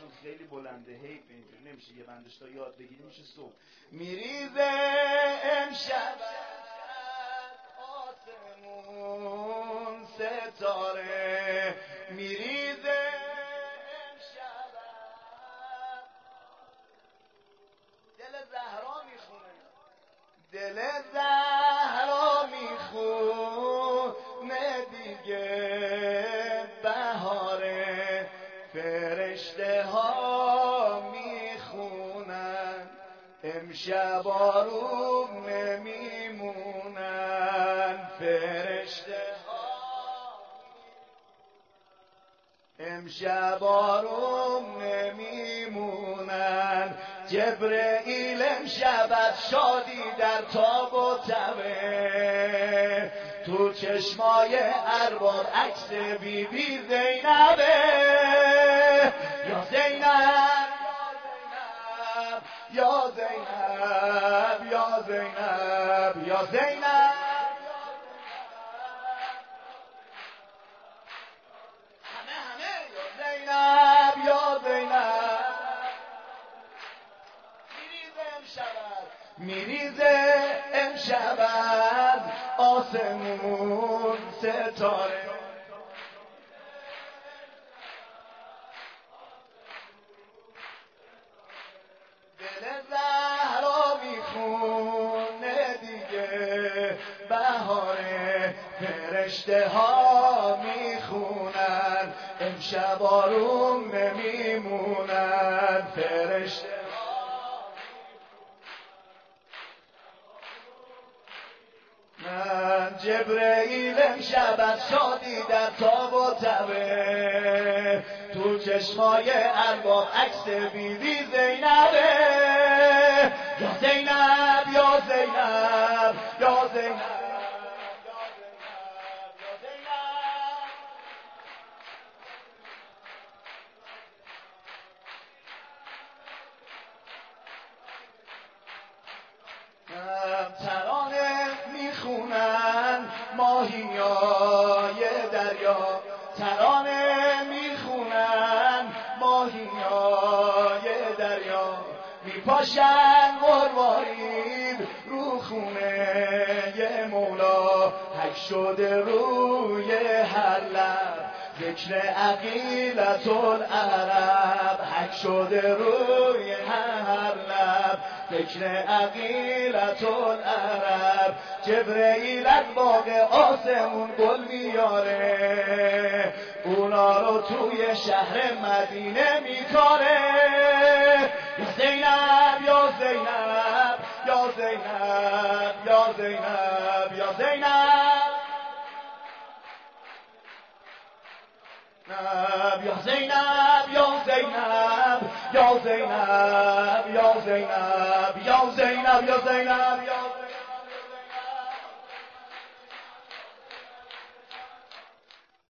چون خیلی بلنده حیف اینجوری نمیشه یه بندش تا یاد بگیریم میشه صبح. میریزه امشب آسمون ستاره، میریزه امشب دل زهرا میخونه، دل زهرا میخونه دیگه بهاره، فرشته ها میخونن امشب آروم نمیمونن، فرشته ها امشب آروم نمیمونن. جبرئیل امشب از شادی در تاب و تبه، تو چشمای ارباب عکس بی بی زینبه. یا زینب یا زینب یا زینب یا زینب، همه یا زینب یا زینب. میریزه امشب از آسمون ستاره، دل زهرا میخونه دیگه بهاره، فرشته ها میخونن امشب آروم نمیمونن، فرشته من جبرئیل امشب از شادی در تاب و تبه، تو چشمای ارباب عکس بیبی زینبه. یا زینب یا زینب یا زینب ترانه میخونن ماهیای دریا، ترانه میخونن ماهیای دریا، میپاشن مروارید رو خونه مولا، حک شده روی هر لب ذکر عقیلة العرب، حک شده روی هر لب ذکر عقیلة العرب. جبرئیل از باغ آسمون گل میاره، اونا رو توی شهر مدینه میکاره. یا زینب یا زینب یا زینب یا زینب یا زینب یا زینب یا زینب یا زینب یا زینب یا زینب یا زینب یا